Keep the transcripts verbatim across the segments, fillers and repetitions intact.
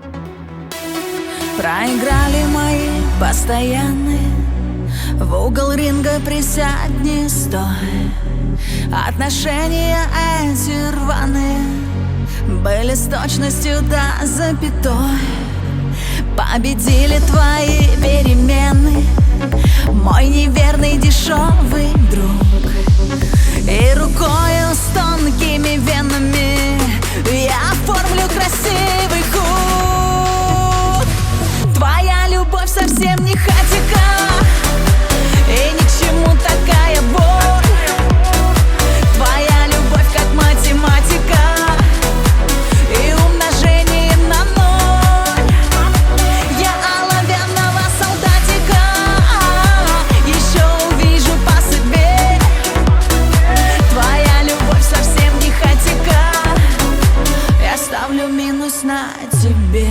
Проиграли мои постоянные, в угол ринга присядь, не стой. Отношения эти рваные были с точностью до запятой. Победили твои перемены, мой неверный дешевый друг. И рукою с тонкими венами я оформлю красивый хук. Твоя любовь совсем не хатика, и ни к чему такая боль. Твоя любовь как математика и умножение на ноль. Я оловянного солдатика еще увижу по судьбе. Твоя любовь совсем не хатика, я ставлю минус на тебе.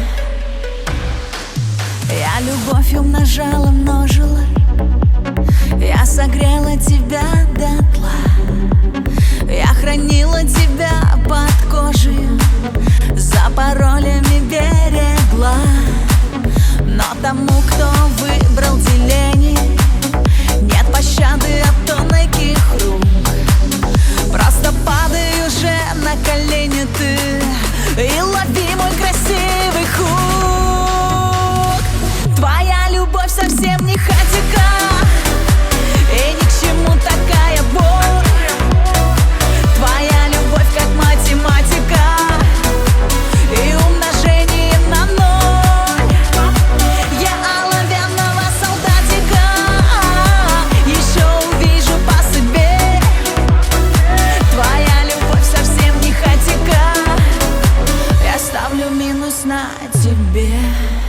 Я любовь умножала, множила, я согрела тебя дотла. Я хранила тебя под кожей, за паролями берегла. Но тому, кто выбрал деление, нет пощады от тонких рук. Просто падай уже на колени ты и лови мой красивый хук. Твоя любовь совсем не хатика, и ни к чему такая боль. Твоя любовь как математика и умножение на ноль. Я оловянного солдатика еще увижу по судьбе. Твоя любовь совсем не хатика, я ставлю минус на тебе.